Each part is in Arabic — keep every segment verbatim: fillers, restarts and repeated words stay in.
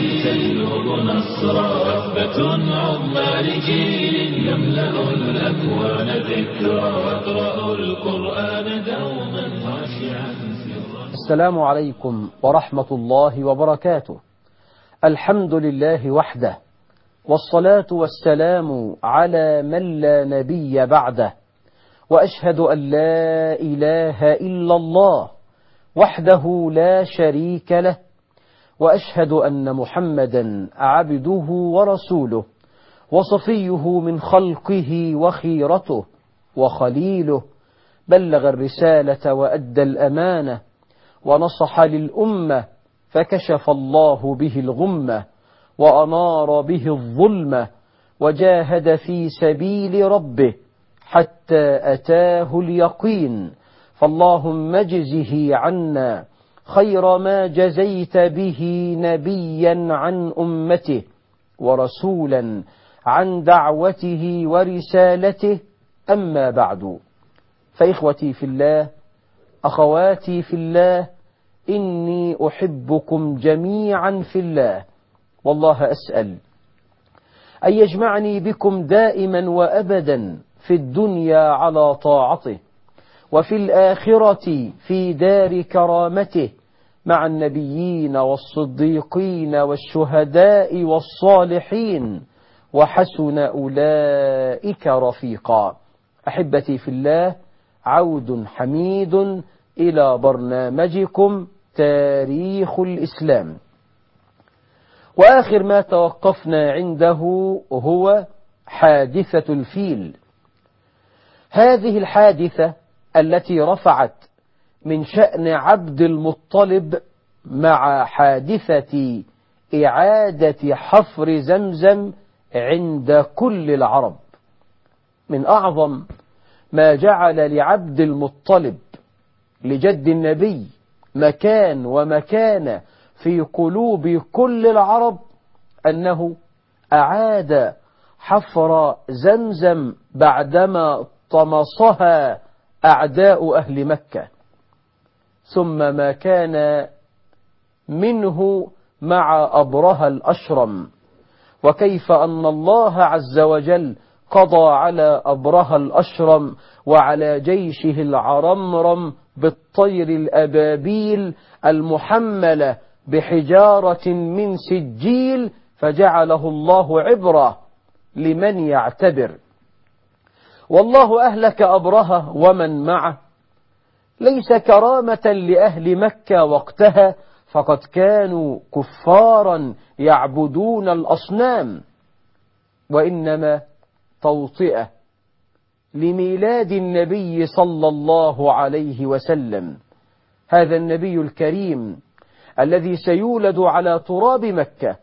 تجلب نصرا وثبة عظمى لجيل يملأ الأكوان ذكرا يقرأ القرآن دوما خاشعا. السلام عليكم ورحمة الله وبركاته. الحمد لله وحده، والصلاة والسلام على من لا نبي بعده، وأشهد أن لا إله إلا الله وحده لا شريك له، وأشهد أن محمدا عبده ورسوله وصفيه من خلقه وخيرته وخليله، بلغ الرسالة وأدى الأمانة ونصح للأمة، فكشف الله به الغمة وأنار به الظلمة، وجاهد في سبيل ربه حتى أتاه اليقين. فاللهم اجزه عنا خير ما جزيت به نبيا عن أمته ورسولا عن دعوته ورسالته. أما بعد، فإخوتي في الله، أخواتي في الله، إني أحبكم جميعا في الله، والله أسأل أن يجمعني بكم دائما وأبدا في الدنيا على طاعته، وفي الآخرة في دار كرامته، مع النبيين والصديقين والشهداء والصالحين، وحسن أولئك رفيقا. أحبتي في الله، عود حميد إلى برنامجكم تاريخ الإسلام. وآخر ما توقفنا عنده هو حادثة الفيل. هذه الحادثة التي رفعت من شأن عبد المطلب مع حادثة إعادة حفر زمزم عند كل العرب، من أعظم ما جعل لعبد المطلب لجد النبي مكان ومكانة في قلوب كل العرب أنه أعاد حفر زمزم بعدما طمسها أعداء أهل مكة، ثم ما كان منه مع أبرهة الأشرم، وكيف أن الله عز وجل قضى على أبرهة الأشرم وعلى جيشه العرمرم بالطير الأبابيل المحملة بحجارة من سجيل، فجعله الله عبرة لمن يعتبر. والله أهلك أبرهة ومن معه ليس كرامة لأهل مكة وقتها، فقد كانوا كفارا يعبدون الأصنام، وإنما توطئة لميلاد النبي صلى الله عليه وسلم، هذا النبي الكريم الذي سيولد على تراب مكة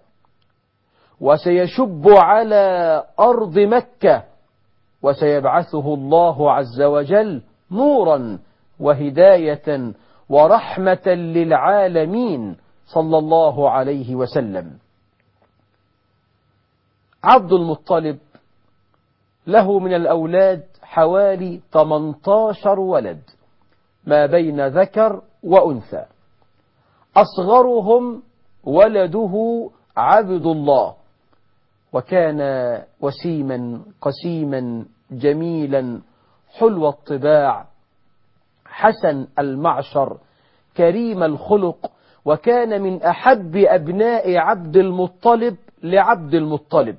وسيشب على أرض مكة، وسيبعثه الله عز وجل نورا وهداية ورحمة للعالمين صلى الله عليه وسلم. عبد المطلب له من الأولاد حوالي ثمانية عشر ولد، ما بين ذكر وأنثى. أصغرهم ولده عبد الله، وكان وسيما قسيما جميلا حلو الطباع حسن المعشر كريم الخلق، وكان من أحب أبناء عبد المطلب لعبد المطلب.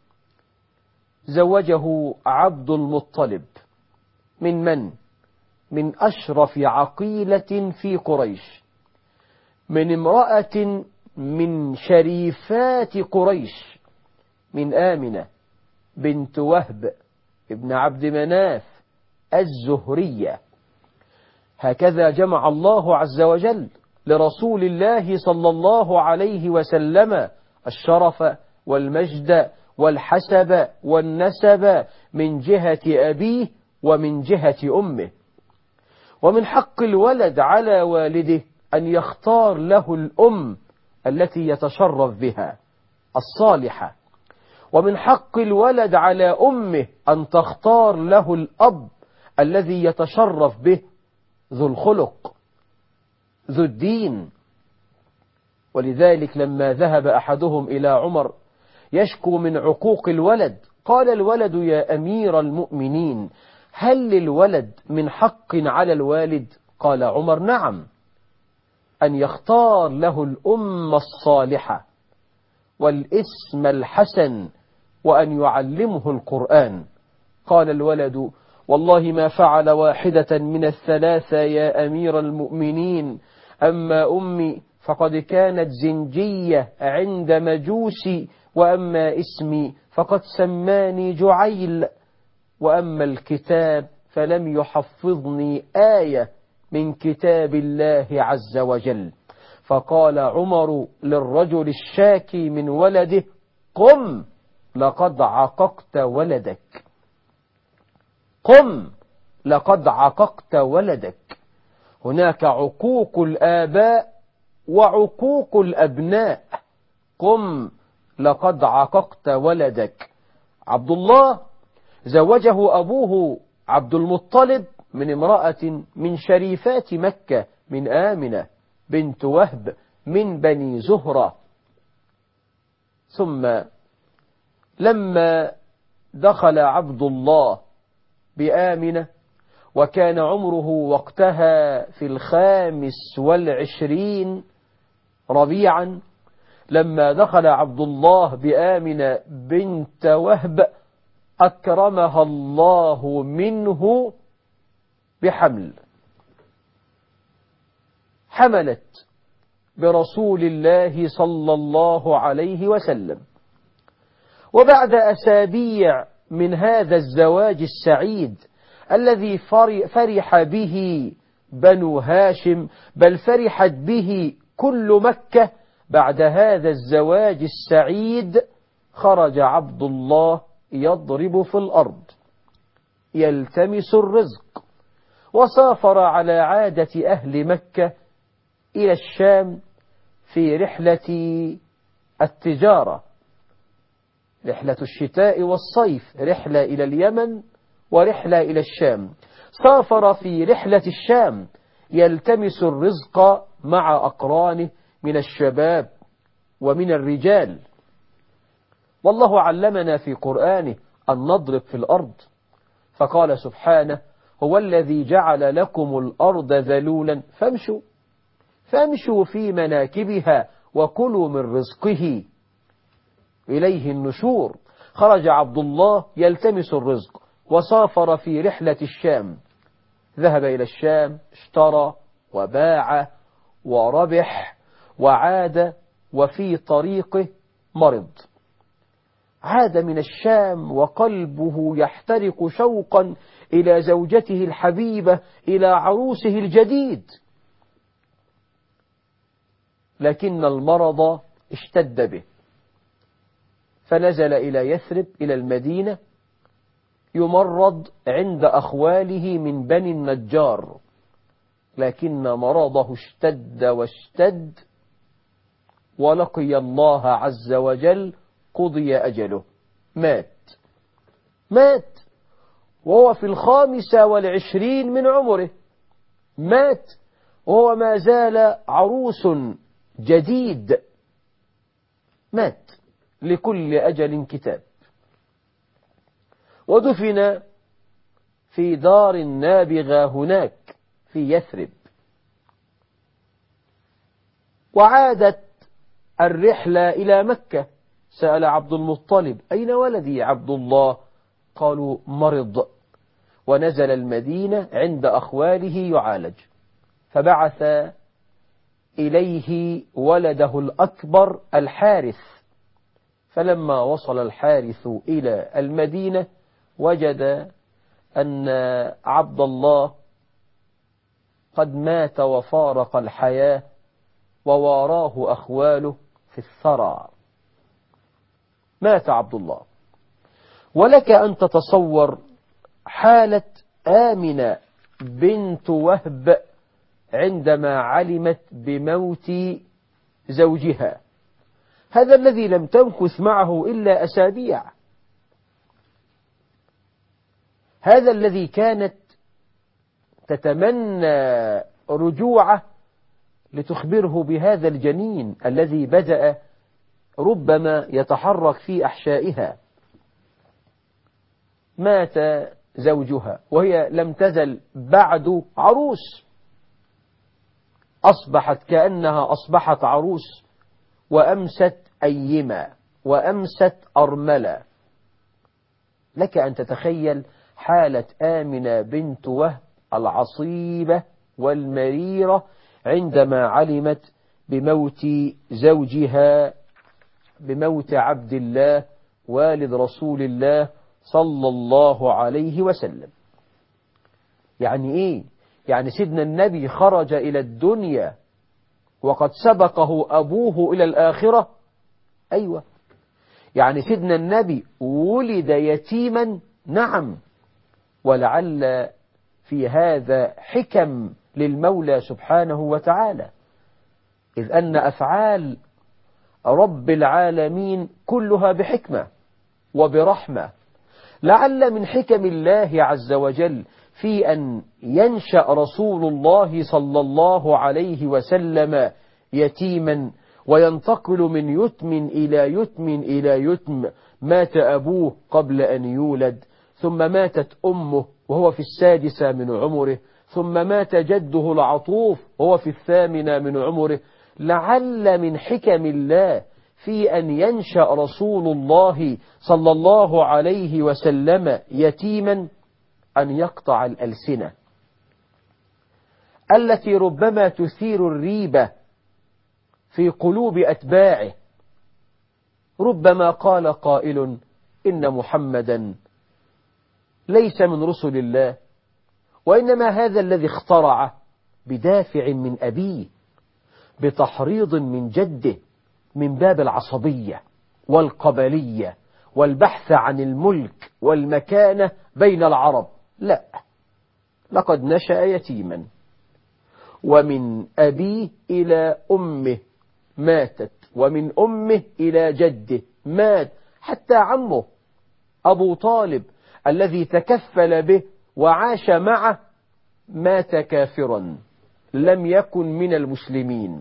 زوجه عبد المطلب من من؟ من أشرف عقيلة في قريش، من امرأة من شريفات قريش، من آمنة بنت وهب ابن عبد مناف الزهرية. هكذا جمع الله عز وجل لرسول الله صلى الله عليه وسلم الشرف والمجد والحسب والنسب من جهة أبيه ومن جهة أمه. ومن حق الولد على والده أن يختار له الأم التي يتشرف بها الصالحة، ومن حق الولد على أمه أن تختار له الأب الذي يتشرف به ذو الخلق ذو الدين. ولذلك لما ذهب أحدهم إلى عمر يشكو من عقوق الولد قال الولد يا أمير المؤمنين هل للولد من حق على الوالد؟ قال عمر نعم، أن يختار له الأم الصالحة والاسم الحسن وأن يعلمه القرآن. قال الولد والله ما فعل واحدة من الثلاثة يا أمير المؤمنين، أما أمي فقد كانت زنجية عند مجوسي، وأما اسمي فقد سماني جعيل، وأما الكتاب فلم يحفظني آية من كتاب الله عز وجل. فقال عمر للرجل الشاكي من ولده قم لقد عققت ولدك، قم لقد عققت ولدك. هناك عقوق الآباء وعقوق الأبناء، قم لقد عققت ولدك. عبد الله زوجه أبوه عبد المطلب من امرأة من شريفات مكة من آمنة بنت وهب من بني زهرة. ثم لما دخل عبد الله بآمنة وكان عمره وقتها في الخامس والعشرين ربيعا، لما دخل عبد الله بآمنة بنت وهب أكرمها الله منه بحمل، حملت برسول الله صلى الله عليه وسلم. وبعد أسابيع من هذا الزواج السعيد الذي فرح به بنو هاشم، بل فرحت به كل مكة، بعد هذا الزواج السعيد خرج عبد الله يضرب في الأرض يلتمس الرزق، وسافر على عادة أهل مكة إلى الشام في رحلة التجارة، رحلة الشتاء والصيف، رحلة إلى اليمن ورحلة إلى الشام. سافر في رحلة الشام يلتمس الرزق مع أقرانه من الشباب ومن الرجال. والله علمنا في قرآنه أن نضرب في الأرض، فقال سبحانه هو الذي جعل لكم الأرض ذلولا فامشوا فامشوا في مناكبها وكلوا من رزقه إليه النشور. خرج عبد الله يلتمس الرزق وسافر في رحلة الشام، ذهب إلى الشام، اشترى وباع وربح وعاد، وفي طريقه مرض. عاد من الشام وقلبه يحترق شوقا إلى زوجته الحبيبة، إلى عروسه الجديد، لكن المرض اشتد به، فنزل إلى يثرب إلى المدينة يمرض عند أخواله من بني النجار، لكن مرضه اشتد واشتد ولقي الله عز وجل، قضي أجله، مات مات وهو في الخامسة والعشرين من عمره، مات وهو ما زال عروس جديد، مات، لكل أجل كتاب. ودفن في دار نابغة هناك في يثرب. وعادت الرحلة إلى مكة، سأل عبد المطلب أين ولدي عبد الله؟ قالوا مرض، ونزل المدينة عند أخواله يعالج، فبعث إليه ولده الأكبر الحارث. فلما وصل الحارث إلى المدينة وجد أن عبد الله قد مات وفارق الحياة، وواراه أخواله في الثرى، مات عبد الله. ولك أن تتصور حالة آمنة بنت وهب عندما علمت بموت زوجها، هذا الذي لم تمكث معه إلا أسابيع، هذا الذي كانت تتمنى رجوعه لتخبره بهذا الجنين الذي بدأ ربما يتحرك في أحشائها. مات زوجها وهي لم تزل بعد عروس، أصبحت كأنها أصبحت عروس، وأمست أيما وأمست أرملة. لك أن تتخيل حالة آمنة بنت وهب العصيبة والمريرة عندما علمت بموت زوجها، بموت عبد الله والد رسول الله صلى الله عليه وسلم. يعني إيه؟ يعني سيدنا النبي خرج إلى الدنيا وقد سبقه أبوه إلى الآخرة؟ أيوة. يعني سيدنا النبي ولد يتيما؟ نعم. ولعل في هذا حكم للمولى سبحانه وتعالى، إذ أن أفعال رب العالمين كلها بحكمة وبرحمة. لعل من حكم الله عز وجل في أن ينشأ رسول الله صلى الله عليه وسلم يتيما وينتقل من يتم إلى يتم إلى يتم. مات أبوه قبل أن يولد، ثم ماتت أمه وهو في السادسة من عمره، ثم مات جده العطوف وهو في الثامنة من عمره. لعل من حكم الله في أن ينشأ رسول الله صلى الله عليه وسلم يتيما أن يقطع الألسنة التي ربما تثير الريبة في قلوب أتباعه. ربما قال قائل إن محمدا ليس من رسل الله، وإنما هذا الذي اخترعه بدافع من أبيه، بتحريض من جده، من باب العصبية والقبلية والبحث عن الملك والمكانة بين العرب. لا، لقد نشأ يتيما، ومن أبيه إلى أمه ماتت، ومن أمه إلى جده مات، حتى عمه أبو طالب الذي تكفل به وعاش معه مات كافرا، لم يكن من المسلمين.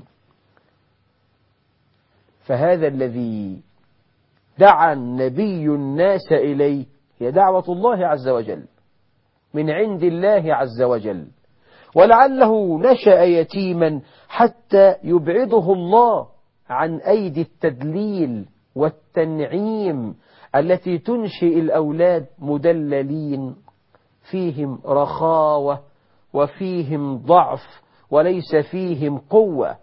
فهذا الذي دعا النبي الناس إليه هي دعوة الله عز وجل من عند الله عز وجل. ولعله نشأ يتيما حتى يبعده الله عن أيدي التدليل والتنعيم التي تنشئ الأولاد مدللين، فيهم رخاوة وفيهم ضعف وليس فيهم قوة.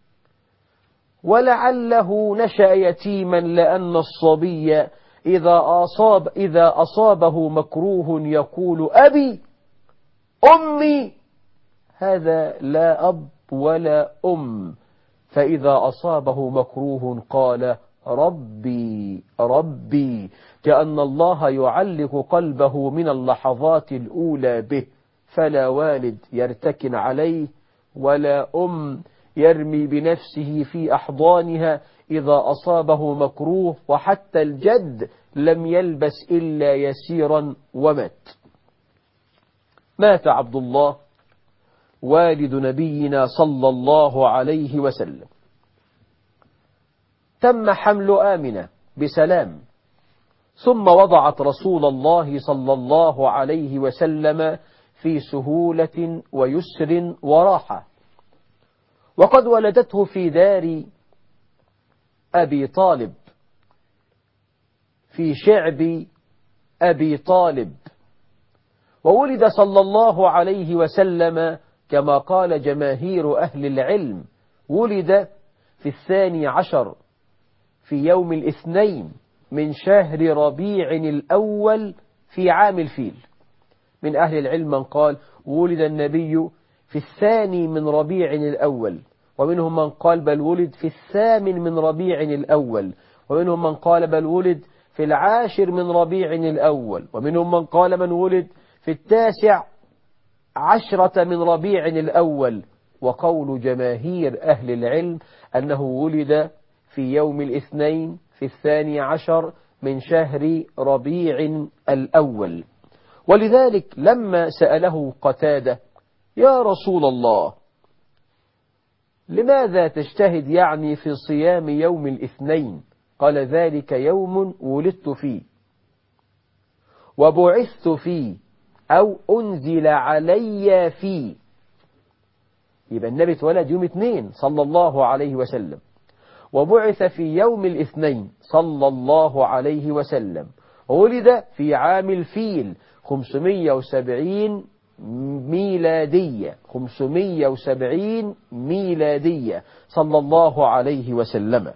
ولعله نشأ يتيما لأن الصبي إذا أصاب إذا أصابه مكروه يقول أبي أمي، هذا لا أب ولا أم. فإذا أصابه مكروه قال ربي ربي، كأن الله يعلق قلبه من اللحظات الأولى به، فلا والد يرتكن عليه ولا أم يرمي بنفسه في أحضانها إذا أصابه مكروه، وحتى الجد لم يلبس إلا يسيرا ومات. مات عبد الله والد نبينا صلى الله عليه وسلم. تم حمل آمنة بسلام، ثم وضعت رسول الله صلى الله عليه وسلم في سهولة ويسر وراحة، وقد ولدته في دار أبي طالب في شعب أبي طالب. وولد صلى الله عليه وسلم كما قال جماهير أهل العلم، ولد في الثاني عشر في يوم الاثنين من شهر ربيع الأول في عام الفيل. من أهل العلم من قال ولد النبي في الثاني من ربيع الأول، ومنهم من قال بل ولد في الثامن من ربيع الأول، ومنهم من قال بل ولد في العاشر من ربيع الأول، ومنهم من قال من ولد في التاسع عشرة من ربيع الأول. وقول جماهير أهل العلم أنه ولد في يوم الاثنين في الثاني عشر من شهر ربيع الأول. ولذلك لما سأله قتادة يا رسول الله لماذا تجتهد يعني في صيام يوم الاثنين؟ قال ذلك يوم ولدت فيه وبعثت فيه أو أنزل علي فيه. يبقى النبي اتولد يوم اثنين صلى الله عليه وسلم، وبعث في يوم الاثنين صلى الله عليه وسلم، ولد في عام الفيل خمسمائة وسبعين ميلادية خمسمائة وسبعين ميلادية صلى الله عليه وسلم.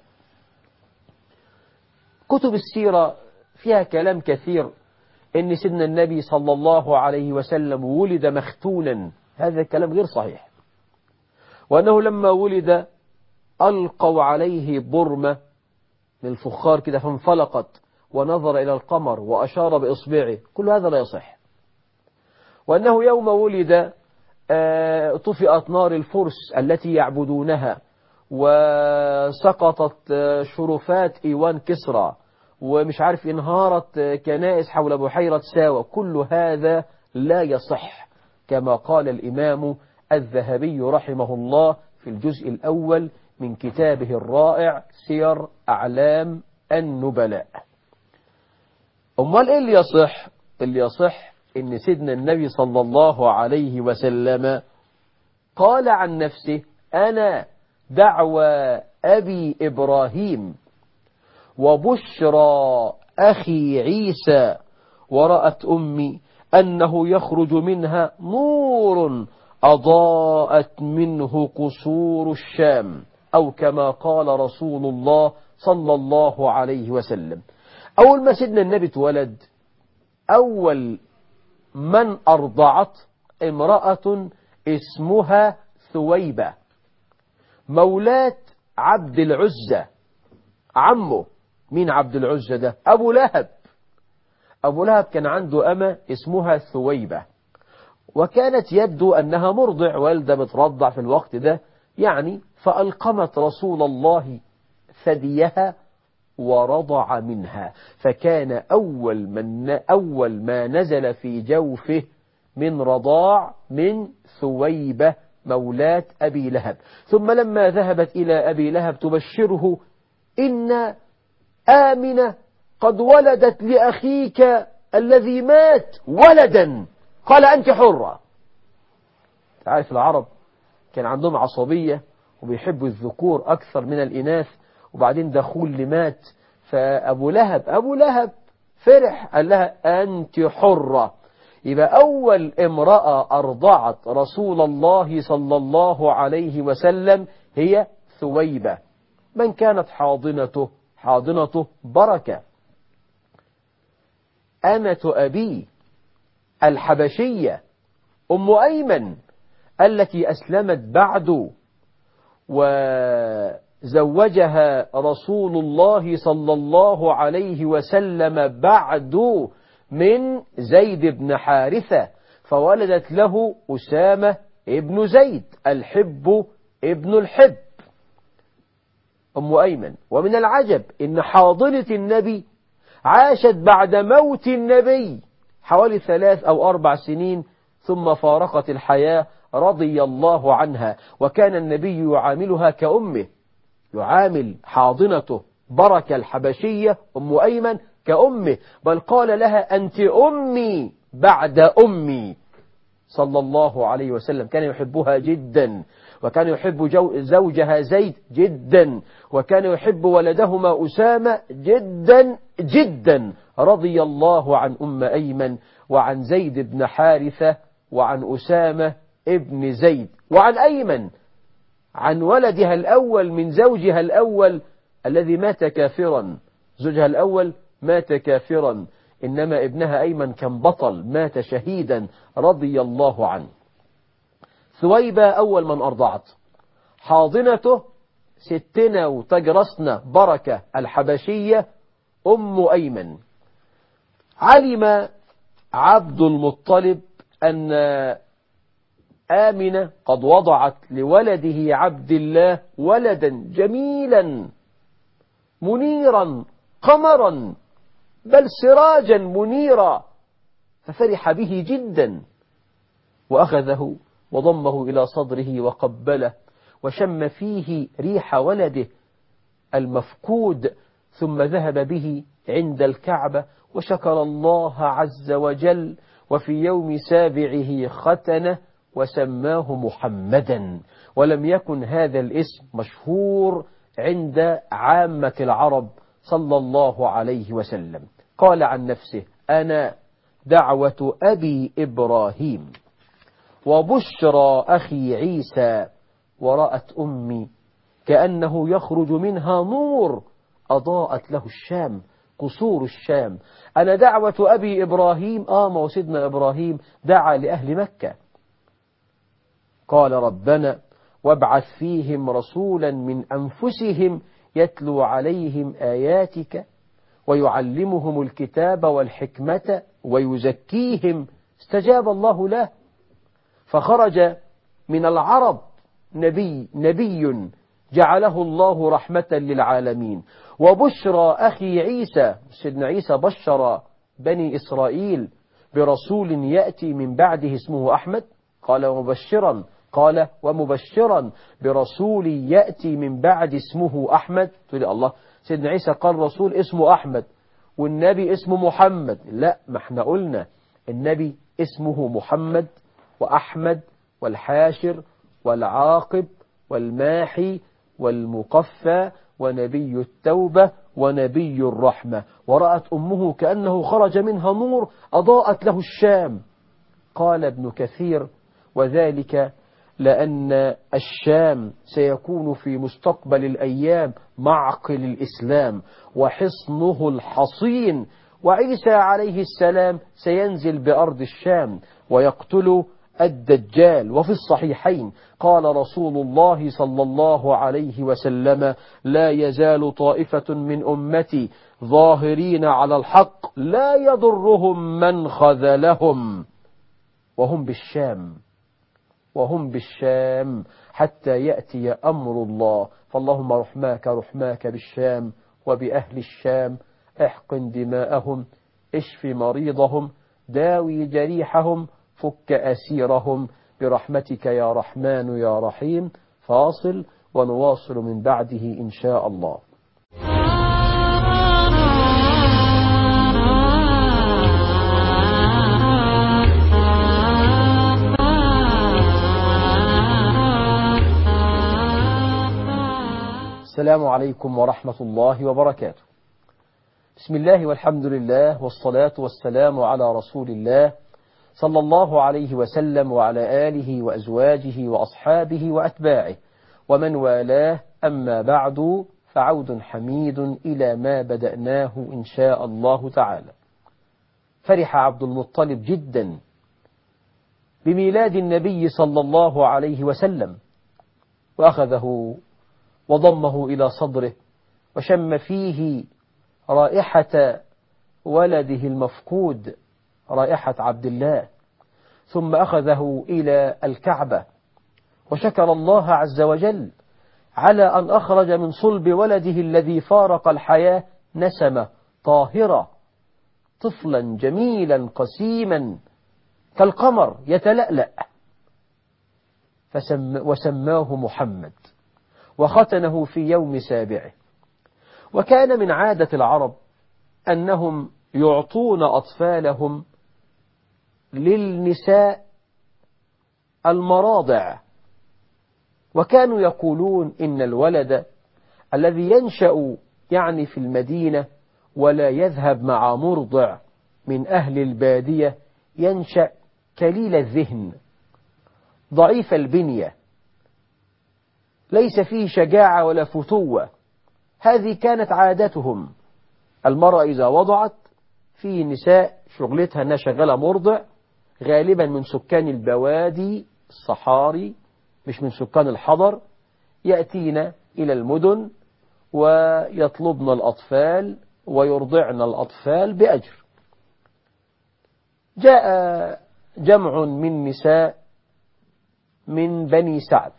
كتب السيرة فيها كلام كثير إن سيدنا النبي صلى الله عليه وسلم ولد مختونا، هذا الكلام غير صحيح، وأنه لما ولد ألقوا عليه برمة من الفخار كده فانفلقت ونظر إلى القمر وأشار بإصبعه، كل هذا لا يصح. وأنه يوم ولد طفئت نار الفرس التي يعبدونها، وسقطت شرفات إيوان كسرى، ومش عارف انهارت كنائس حول بحيرة ساوى، كل هذا لا يصح، كما قال الإمام الذهبي رحمه الله في الجزء الأول من كتابه الرائع سير أعلام النبلاء. أمال إيه اللي يصح؟ اللي يصح إن سيدنا النبي صلى الله عليه وسلم قال عن نفسه: أنا دعوى أبي إبراهيم وبشرى أخي عيسى، ورأت أمي أنه يخرج منها نور أضاءت منه قصور الشام، أو كما قال رسول الله صلى الله عليه وسلم. أول ما سيدنا النبي اتولد، أول من أرضعت امرأة اسمها ثويبة مولاة عبد العزة، عمه. مين عبد العزة ده؟ أبو لهب. أبو لهب كان عنده أمة اسمها ثويبة، وكانت يبدو أنها مرضع، والدة بترضع في الوقت ده يعني، فألقمت رسول الله ثديها ورضع منها، فكان أول, من أول ما نزل في جوفه من رضاع من ثويبة مولاة أبي لهب. ثم لما ذهبت إلى أبي لهب تبشره: إن آمنة قد ولدت لأخيك الذي مات ولدا، قال أنت حرة. تعرف العرب كان عندهم عصبية وبيحبوا الذكور أكثر من الإناث، وبعدين دخول لمات، فأبو لهب أبو لهب فرح، قال لها أنت حرة. يبقى أول امرأة أرضعت رسول الله صلى الله عليه وسلم هي ثويبة، من كانت حاضنته حاضنته بركة. أمة أبي الحبشية أم أيمن التي أسلمت بعد، وزوجها رسول الله صلى الله عليه وسلم بعد من زيد بن حارثة، فولدت له أسامة ابن زيد الحب ابن الحب، أم أيمن. ومن العجب إن حاضنة النبي عاشت بعد موت النبي حوالي ثلاث أو أربع سنين ثم فارقت الحياة رضي الله عنها، وكان النبي يعاملها كأمه، يعامل حاضنته بركة الحبشية أم أيمن كأمه، بل قال لها أنت أمي بعد أمي صلى الله عليه وسلم. كان يحبها جدا، وكان يحب زوجها زيد جدا، وكان يحب ولدهما أسامة جدا جدا، رضي الله عن أم أيمن وعن زيد بن حارثة وعن أسامة ابن زيد وعن أيمن، عن ولدها الأول من زوجها الأول الذي مات كافرا. زوجها الأول مات كافرا، إنما ابنها أيمن كان بطل مات شهيدا رضي الله عنه. ثويبة أول من أرضعت، حاضنته ستنا وتجرسنا بركة الحبشية أم أيمن. علم عبد المطلب أن آمنة قد وضعت لولده عبد الله ولدا جميلا منيرا قمرا بل سراجا منيرا، ففرح به جدا، وأخذه وضمه إلى صدره وقبله وشم فيه ريح ولده المفقود، ثم ذهب به عند الكعبة وشكر الله عز وجل، وفي يوم سابعه ختنه وسماه محمدا. ولم يكن هذا الاسم مشهور عند عامة العرب صلى الله عليه وسلم. قال عن نفسه: أنا دعوة أبي إبراهيم وبشرى أخي عيسى، ورأت أمي كأنه يخرج منها نور أضاءت له الشام، قصور الشام. أنا دعوة أبي إبراهيم، آه ما سيدنا إبراهيم دعا لأهل مكة، قال: ربنا وابعث فيهم رسولا من أنفسهم يتلو عليهم آياتك ويعلمهم الكتاب والحكمة ويزكيهم. استجاب الله له، فخرج من العرب نبي نبي جعله الله رحمة للعالمين. وبشرى أخي عيسى، سيدنا عيسى بشر بني إسرائيل برسول يأتي من بعده اسمه أحمد، قال ومبشرا قال ومبشرا برسول يأتي من بعد اسمه أحمد. تقول الله، سيدنا عيسى قال رسول اسمه أحمد والنبي اسمه محمد. لا، ما احنا قلنا النبي اسمه محمد وأحمد والحاشر والعاقب والماحي والمقفى ونبي التوبة ونبي الرحمة. ورأت أمه كأنه خرج منها نور أضاءت له الشام. قال ابن كثير: وذلك لأن الشام سيكون في مستقبل الأيام معقل الإسلام وحصنه الحصين، وعيسى عليه السلام سينزل بأرض الشام ويقتل الدجال. وفي الصحيحين قال رسول الله صلى الله عليه وسلم: لا يزال طائفة من أمتي ظاهرين على الحق لا يضرهم من خذلهم، وهم بالشام وهم بالشام حتى يأتي أمر الله. فاللهم رحماك رحماك بالشام وبأهل الشام، احقن دماءهم، اشف مريضهم، داوي جريحهم، فك أسيرهم برحمتك يا رحمن يا رحيم. فاصل ونواصل من بعده إن شاء الله. السلام عليكم ورحمة الله وبركاته. بسم الله والحمد لله والصلاة والسلام على رسول الله صلى الله عليه وسلم وعلى آله وأزواجه وأصحابه وأتباعه ومن والاه. أما بعد، فعود حميد إلى ما بدأناه إن شاء الله تعالى. فرح عبد المطلب جدا بميلاد النبي صلى الله عليه وسلم، وأخذه وضمه إلى صدره وشم فيه رائحة ولده المفقود، رائحة عبد الله، ثم أخذه إلى الكعبة وشكر الله عز وجل على أن أخرج من صلب ولده الذي فارق الحياة نسمة طاهرة، طفلا جميلا قسيما كالقمر يتلألأ، فسم وسماه محمد وختنه في يوم سابعه. وكان من عادة العرب أنهم يعطون أطفالهم للنساء المراضع، وكانوا يقولون إن الولد الذي ينشأ يعني في المدينة ولا يذهب مع مرضع من أهل البادية ينشأ كليل الذهن ضعيف البنية، ليس فيه شجاعة ولا فتوة. هذه كانت عادتهم. المرأة إذا وضعت، في نساء شغلتها أنها شغالة مرضع، غالبا من سكان البوادي الصحاري مش من سكان الحضر، يأتين إلى المدن ويطلبن الأطفال ويرضعن الأطفال بأجر. جاء جمع من نساء من بني سعد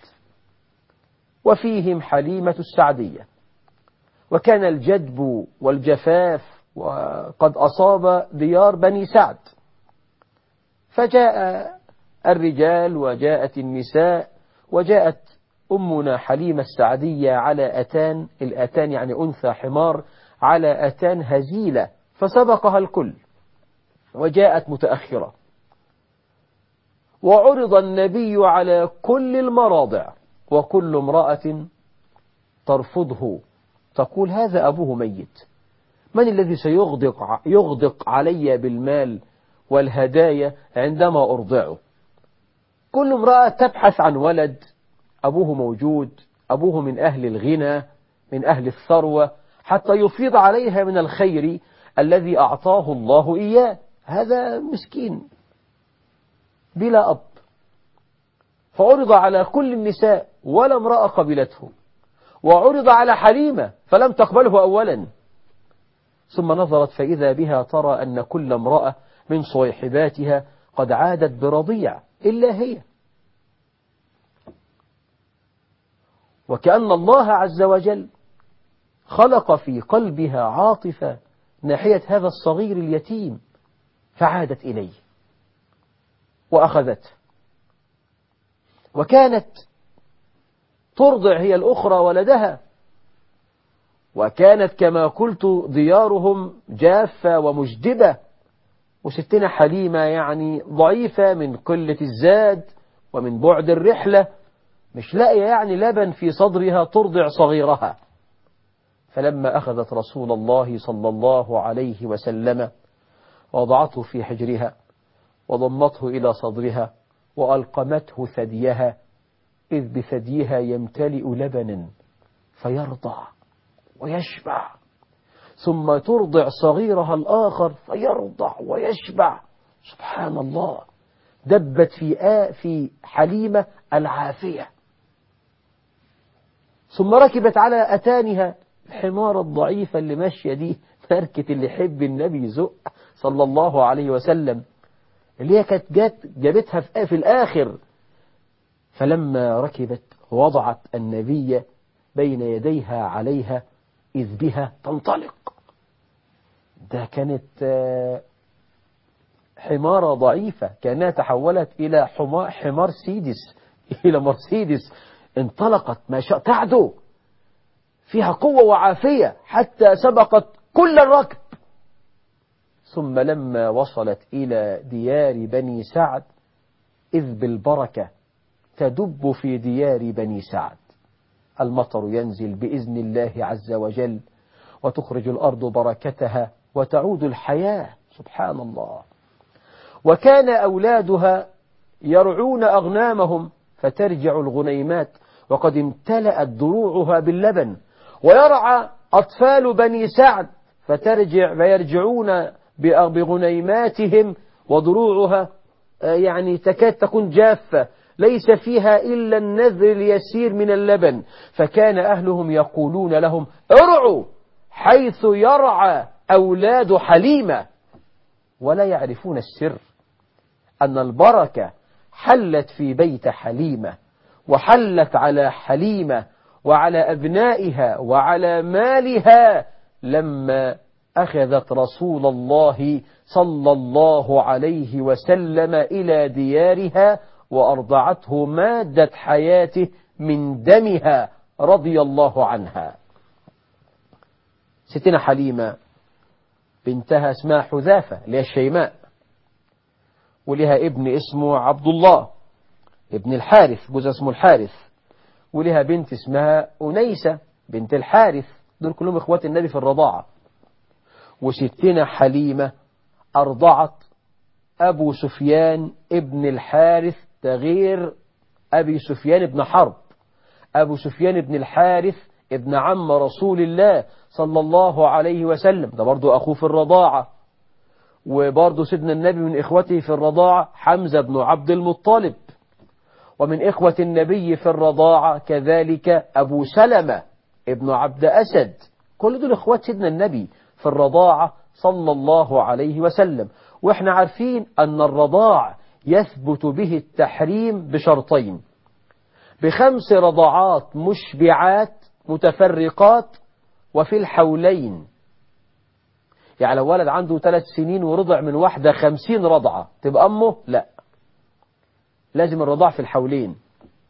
وفيهم حليمة السعدية، وكان الجدب والجفاف وقد أصاب ديار بني سعد، فجاء الرجال وجاءت النساء وجاءت أمنا حليمة السعدية على أتان، الأتان يعني أنثى حمار، على أتان هزيلة، فسبقها الكل وجاءت متأخرة، وعرض النبي على كل المراضع، وكل امرأة ترفضه تقول هذا أبوه ميت، من الذي سيغدق يغدق علي بالمال والهدايا عندما أرضعه؟ كل امرأة تبحث عن ولد أبوه موجود، أبوه من أهل الغنى، من أهل الثروة، حتى يفيض عليها من الخير الذي أعطاه الله إياه. هذا مسكين بلا أب، فعرض على كل النساء ولا امرأة قبلته، وعرض على حليمة فلم تقبله أولا، ثم نظرت فإذا بها ترى أن كل امرأة من صيحباتها قد عادت برضيع إلا هي، وكأن الله عز وجل خلق في قلبها عاطفة ناحية هذا الصغير اليتيم، فعادت إليه وأخذته، وكانت ترضع هي الأخرى ولدها، وكانت كما قلت ديارهم جافة ومجدبة، وستنا حليمة يعني ضعيفة من قلة الزاد ومن بعد الرحلة، مش لاقية يعني لبن في صدرها ترضع صغيرها. فلما أخذت رسول الله صلى الله عليه وسلم وضعته في حجرها وضمته إلى صدرها وألقمته ثديها، إذ بثديها يمتلئ لبنا فيرضع ويشبع، ثم ترضع صغيرها الآخر فيرضع ويشبع. سبحان الله، دبت في آ في حليمة العافية. ثم ركبت على أتانها الحمار الضعيفة اللي ماشية دي، تركة اللي يحب النبي زق صلى الله عليه وسلم، اللي هي كانت جات جابتها في, في الآخر. فلما ركبت وضعت النبي بين يديها عليها، إذ بها تنطلق. ده كانت حمارة ضعيفة، كأنها تحولت إلى حمار سيدس، إلى مرسيدس، انطلقت ما شاء تعدو، فيها قوة وعافية حتى سبقت كل الركب. ثم لما وصلت إلى ديار بني سعد، إذ بالبركة تدب في ديار بني سعد، المطر ينزل بإذن الله عز وجل، وتخرج الأرض بركتها وتعود الحياة. سبحان الله. وكان أولادها يرعون أغنامهم، فترجع الغنيمات وقد امتلأت ضروعها باللبن، ويرعى أطفال بني سعد فترجع فيرجعون بغنيماتهم وضروعها يعني تكاد تكون جافة، ليس فيها إلا النذر اليسير من اللبن. فكان أهلهم يقولون لهم ارعوا حيث يرعى أولاد حليمة، ولا يعرفون السر أن البركة حلت في بيت حليمة، وحلت على حليمة وعلى أبنائها وعلى مالها لما أخذت رسول الله صلى الله عليه وسلم إلى ديارها وأرضعته مادة حياته من دمها رضي الله عنها. ستنا حليمة بنتها اسمها حذافة اللي هي الشيماء، ولها ابن اسمه عبد الله ابن الحارث، جوزها اسمه الحارث، ولها بنت اسمها أنيسة بنت الحارث، دول كلهم اخوات النبي في الرضاعة. وستنا حليمة أرضعت أبو سفيان ابن الحارث، تغير أبي سفيان ابن حرب، أبو سفيان ابن الحارث ابن عم رسول الله صلى الله عليه وسلم، ده برضو أخوه في الرضاعة. وبرضو سيدنا النبي من إخوته في الرضاعة حمزة بن عبد المطلب، ومن إخوة النبي في الرضاعة كذلك أبو سلمة ابن عبد أسد، كل دول إخوات سيدنا النبي في الرضاعة صلى الله عليه وسلم. وإحنا عارفين أن الرضاع يثبت به التحريم بشرطين: بخمس رضاعات مشبعات متفرقات، وفي الحولين. يعني لو ولد عنده ثلاث سنين ورضع من واحدة خمسين رضعة تبقى أمه؟ لا، لازم الرضاع في الحولين.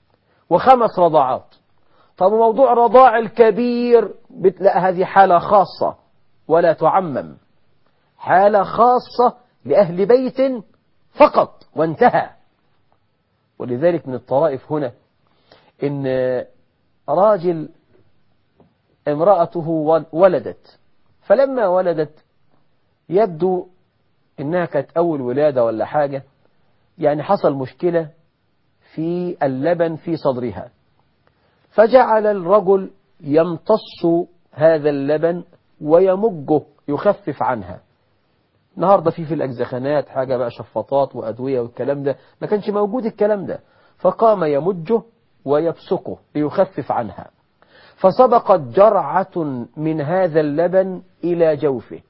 وخمس رضاعات. طب موضوع رضاع الكبير لا، هذه حالة خاصة ولا تعمم، حالة خاصة لأهل بيت فقط وانتهى. ولذلك من الطرائف هنا إن راجل امرأته ولدت، فلما ولدت يبدو إنها كانت أول ولادة ولا حاجة، يعني حصل مشكلة في اللبن في صدرها، فجعل الرجل يمتص هذا اللبن ويمجه يخفف عنها. النهاردة في في الأجزخانات حاجة بقى شفاطات وأدوية والكلام ده، ما كانش موجود الكلام ده، فقام يمجه ويبسكه ليخفف عنها، فسبقت جرعة من هذا اللبن إلى جوفه،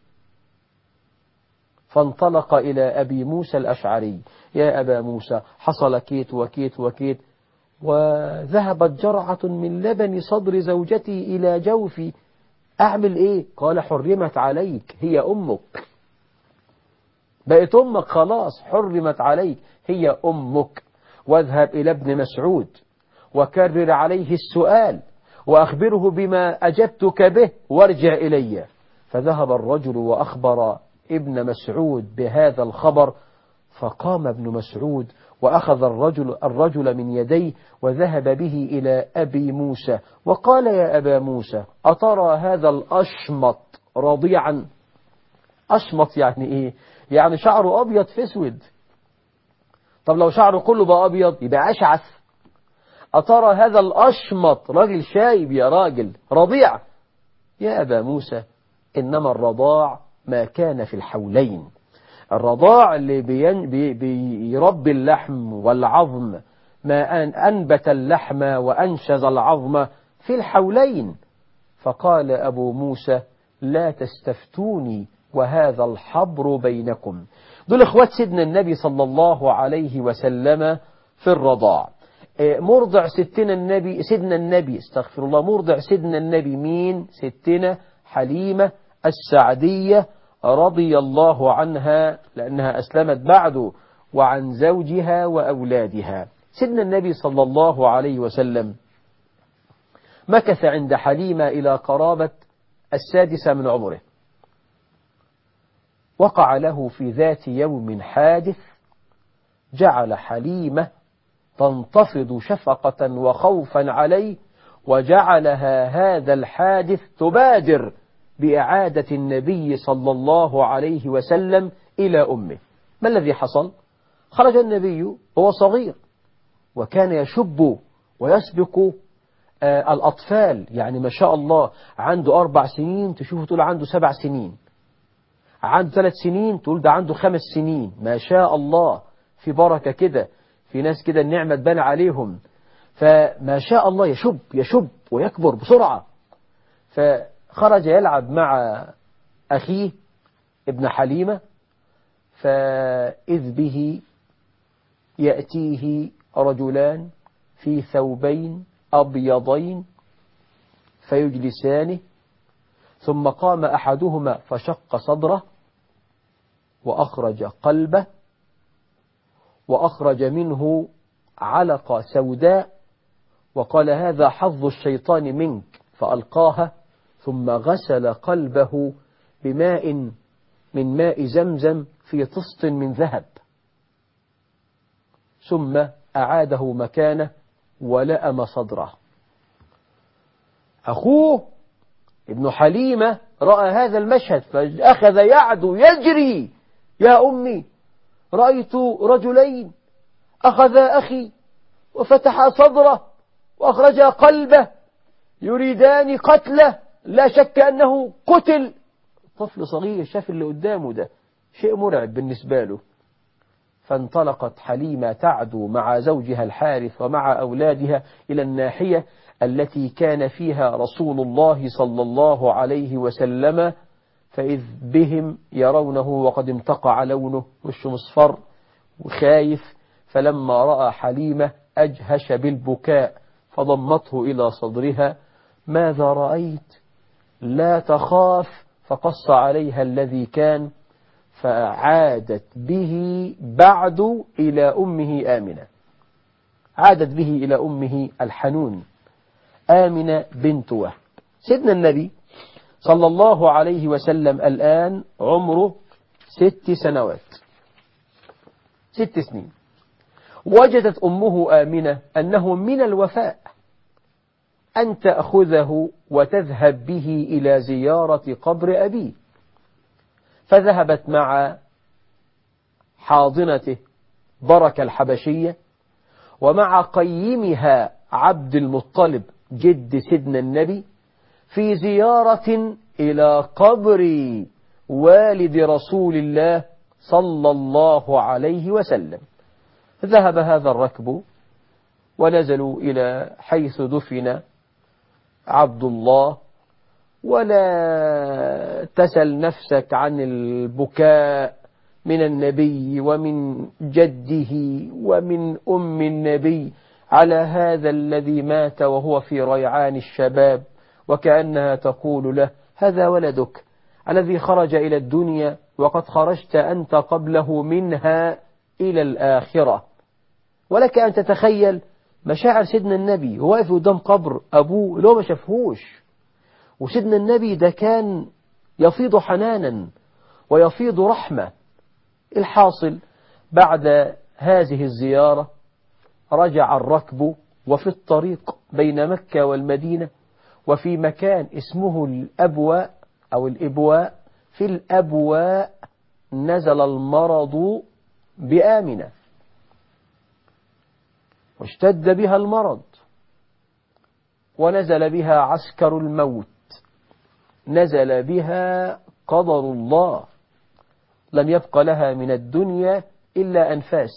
فانطلق إلى أبي موسى الأشعري: يا أبا موسى حصل كيت وكيت وكيت، وذهبت جرعة من لبن صدر زوجتي إلى جوفي، أعمل إيه؟ قال: حرمت عليك، هي أمك، بقت أمك خلاص، حرمت عليك، هي أمك، واذهب إلى ابن مسعود وكرر عليه السؤال وأخبره بما أجبتك به وارجع إلي. فذهب الرجل وأخبر ابن مسعود بهذا الخبر، فقام ابن مسعود وأخذ الرجل, الرجل من يديه وذهب به إلى أبي موسى وقال: يا أبا موسى أترى هذا الأشمط رضيعا؟ أشمط يعني إيه؟ يعني شعره أبيض في اسود. طب لو شعره كله بقى أبيض يبقى أشعث. أترى هذا الأشمط راجل شايب يا راجل رضيع؟ يا أبا موسى إنما الرضاع ما كان في الحولين، الرضاع اللي بين بي بيربي اللحم والعظم، ما أن أنبت اللحم وأنشز العظم في الحولين. فقال أبو موسى: لا تستفتوني وهذا الحبر بينكم. دول إخوات سيدنا النبي صلى الله عليه وسلم في الرضاع. مرضع ستنا النبي سيدنا النبي استغفر الله مرضع سيدنا النبي مين؟ ستنا حليمة السعدية رضي الله عنها، لأنها أسلمت بعد، وعن زوجها وأولادها. سيدنا النبي صلى الله عليه وسلم مكث عند حليمة إلى قرابة السادسة من عمره. وقع له في ذات يوم حادث جعل حليمة تنتفض شفقة وخوفا عليه، وجعلها هذا الحادث تبادر بإعادة النبي صلى الله عليه وسلم إلى أمه. ما الذي حصل؟ خرج النبي وهو صغير، وكان يشب ويسبق آه الأطفال، يعني ما شاء الله عنده أربع سنين تشوفه تقول عنده سبع سنين، عنده ثلاث سنين تقول ده عنده خمس سنين، ما شاء الله في بركة كده، في ناس كده النعمة تبان عليهم، فما شاء الله يشب يشب ويكبر بسرعة. فخرج يلعب مع أخيه ابن حليمة، فإذ به يأتيه رجلان في ثوبين أبيضين فيجلسانه، ثم قام أحدهما فشق صدره وأخرج قلبه وأخرج منه علقة سوداء وقال: هذا حظ الشيطان منك، فألقاها، ثم غسل قلبه بماء من ماء زمزم في طست من ذهب، ثم أعاده مكانه ولأم صدره. أخوه ابن حليمة رأى هذا المشهد فأخذ يعدو يجري: يا أمي رأيت رجلين أخذا أخي وفتحا صدره وأخرجا قلبه يريدان قتله، لا شك أنه قتل. طفل صغير شاف اللي قدامه ده شيء مرعب بالنسبة له. فانطلقت حليمة تعدو مع زوجها الحارث ومع أولادها إلى الناحية التي كان فيها رسول الله صلى الله عليه وسلم، فإذ بهم يرونه وقد امتقع لونه، وش مصفر وخايف. فلما رأى حليمة أجهش بالبكاء فضمته إلى صدرها: ماذا رأيت؟ لا تخاف. فقص عليها الذي كان، فعادت به بعد إلى أمه آمنة. عادت به إلى أمه الحنون آمنة بنت وهب. سيدنا النبي صلى الله عليه وسلم الآن عمره ست سنوات ست سنين. وجدت أمه آمنة أنه من الوفاء أن تأخذه وتذهب به إلى زيارة قبر أبيه، فذهبت مع حاضنته بركة الحبشية ومع قيمها عبد المطلب جد سيدنا النبي في زيارة إلى قبر والد رسول الله صلى الله عليه وسلم. ذهب هذا الركب ونزلوا إلى حيث دفن عبد الله. ولا تسل نفسك عن البكاء من النبي ومن جده ومن أم النبي على هذا الذي مات وهو في ريعان الشباب، وكأنها تقول له: هذا ولدك الذي خرج إلى الدنيا وقد خرجت أنت قبله منها إلى الآخرة. ولك أن تتخيل مشاعر سيدنا النبي هو واقف قدام قبر أبوه اللي هو ما شافهوش، وسيدنا النبي ده كان يفيض حنانا ويفيض رحمة. الحاصل بعد هذه الزيارة رجع الركب، وفي الطريق بين مكة والمدينة وفي مكان اسمه الأبواء أو الإبواء، في الأبواء نزل المرض بآمنة واشتد بها المرض ونزل بها عسكر الموت، نزل بها قدر الله، لم يبق لها من الدنيا إلا أنفاس،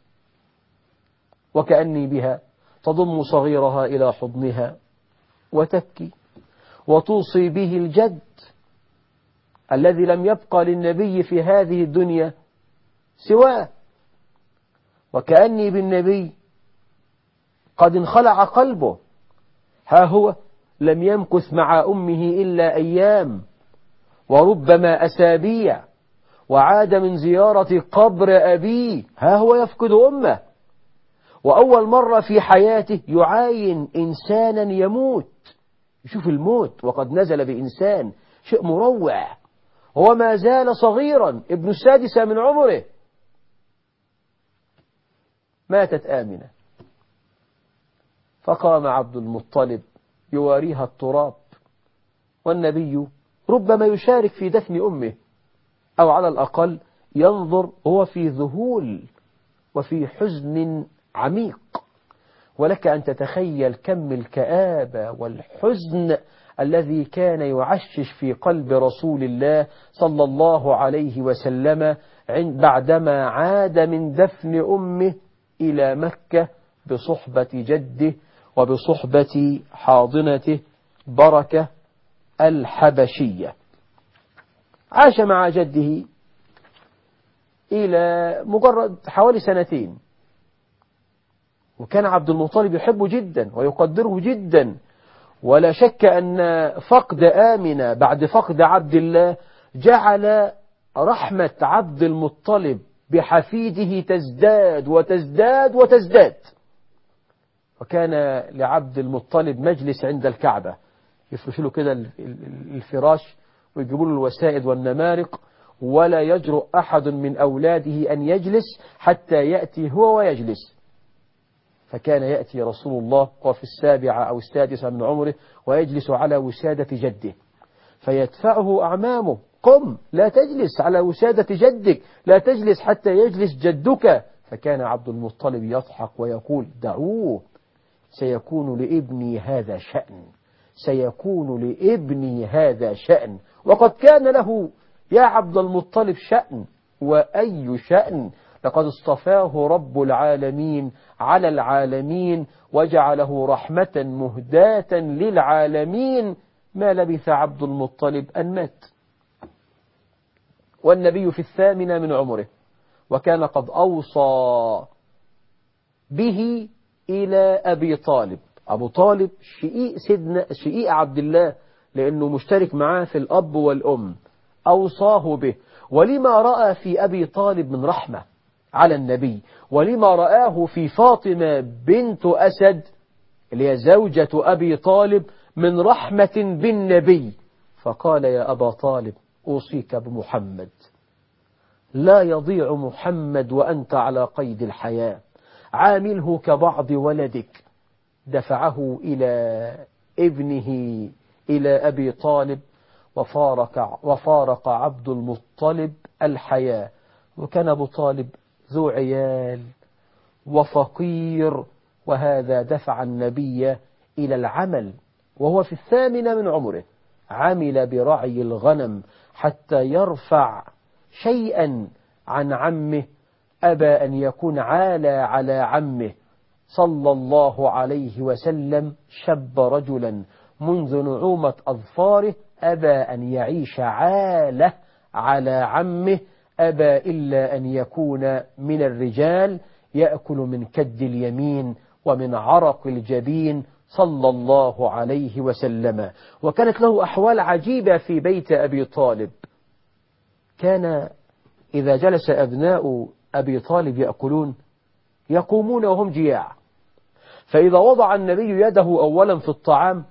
وكأني بها تضم صغيرها إلى حضنها وتبكي وتوصي به الجد الذي لم يبق للنبي في هذه الدنيا سواه، وكأني بالنبي قد انخلع قلبه. ها هو لم يمكث مع أمه إلا أيام وربما أسابيع، وعاد من زيارة قبر أبيه ها هو يفقد أمه، وأول مرة في حياته يعاين إنسانا يموت، يشوف الموت وقد نزل بإنسان، شيء مروع، وما زال صغيرا ابن السادسة من عمره. ماتت آمنة، فقام عبد المطلب يواريها التراب، والنبي ربما يشارك في دفن أمه، أو على الأقل ينظر هو في ذهول وفي حزن عميق. ولك أن تتخيل كم الكآبة والحزن الذي كان يعشش في قلب رسول الله صلى الله عليه وسلم بعدما عاد من دفن أمه إلى مكة بصحبة جده وبصحبة حاضنته بركة الحبشية. عاش مع جده إلى مجرد حوالي سنتين، وكان عبد المطلب يحبه جدا ويقدره جدا، ولا شك أن فقد آمنة بعد فقد عبد الله جعل رحمة عبد المطلب بحفيده تزداد وتزداد وتزداد. وكان لعبد المطلب مجلس عند الكعبة، يفرشوا له كده الفراش ويجيبوا له الوسائد والنمارق، ولا يجرؤ أحد من أولاده أن يجلس حتى يأتي هو ويجلس. فكان يأتي رسول الله وفي السابعة أو السادسة من عمره ويجلس على وسادة جده، فيدفعه أعمامه: قم لا تجلس على وسادة جدك، لا تجلس حتى يجلس جدك. فكان عبد المطلب يضحك ويقول: دعوه، سيكون لابني هذا شأن، سيكون لابني هذا شأن. وقد كان له يا عبد المطلب شأن، وأي شأن، لقد اصطفاه رب العالمين على العالمين وجعله رحمة مهداة للعالمين. ما لبث عبد المطلب أن مات والنبي في الثامنة من عمره، وكان قد أوصى به إلى أبي طالب. أبو طالب شقيق سيدنا شقيق عبد الله، لأنه مشترك معاه في الأب والأم، أوصاه به. ولما رأى في أبي طالب من رحمة، على النبي، ولما رآه في فاطمة بنت أسد اللي هي زوجة أبي طالب من رحمة بالنبي، فقال يا أبا طالب أوصيك بمحمد، لا يضيع محمد وأنت على قيد الحياة، عامله كبعض ولدك. دفعه إلى ابنه إلى أبي طالب، وفارق, وفارق عبد المطلب الحياة. وكان أبو طالب ذو عيال وفقير، وهذا دفع النبي إلى العمل وهو في الثامنة من عمره، عمل برعي الغنم حتى يرفع شيئا عن عمه، أبى أن يكون عالى على عمه صلى الله عليه وسلم. شب رجلا منذ نعومة أظفاره، أبى أن يعيش عالة على عمه، أبى إلا أن يكون من الرجال يأكل من كد اليمين ومن عرق الجبين صلى الله عليه وسلم. وكانت له أحوال عجيبة في بيت أبي طالب. كان إذا جلس أبناء أبي طالب يأكلون يقومون وهم جياع، فإذا وضع النبي يده أولا في الطعام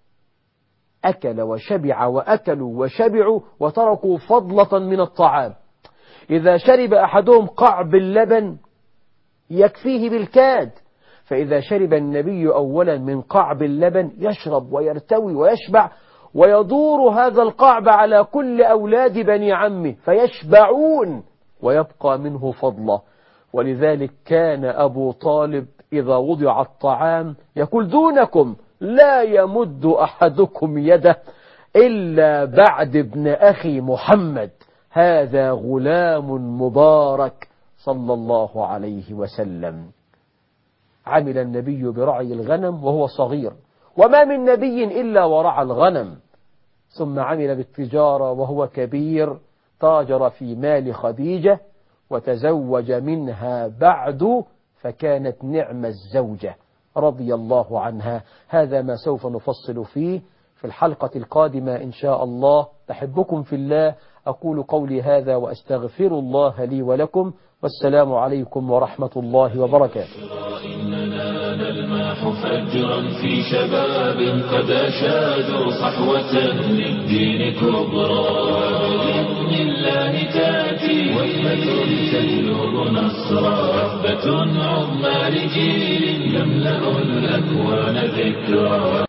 أكل وشبع وأكلوا وشبعوا وتركوا فضلة من الطعام. إذا شرب أحدهم قعب اللبن يكفيه بالكاد، فإذا شرب النبي أولا من قعب اللبن يشرب ويرتوي ويشبع، ويدور هذا القعب على كل أولاد بني عمه فيشبعون ويبقى منه فضله. ولذلك كان أبو طالب إذا وضع الطعام يقول دونكم لا يمد أحدكم يده إلا بعد ابن أخي محمد، هذا غلام مبارك صلى الله عليه وسلم. عمل النبي برعي الغنم وهو صغير، وما من نبي إلا ورعى الغنم، ثم عمل بالتجارة وهو كبير، تاجر في مال خديجة وتزوج منها بعد، فكانت نعم الزوجة رضي الله عنها. هذا ما سوف نفصل فيه في الحلقة القادمة إن شاء الله. أحبكم في الله، أقول قولي هذا وأستغفر الله لي ولكم، والسلام عليكم ورحمة الله وبركاته. إننا نلمح فجرا في شباب قد أشادوا صحوة للدين كبرى، بإذن الله تأتي وثبة تجلب نصرا، وثبة عظمى لجيل يملأ الأكوان ذكرا.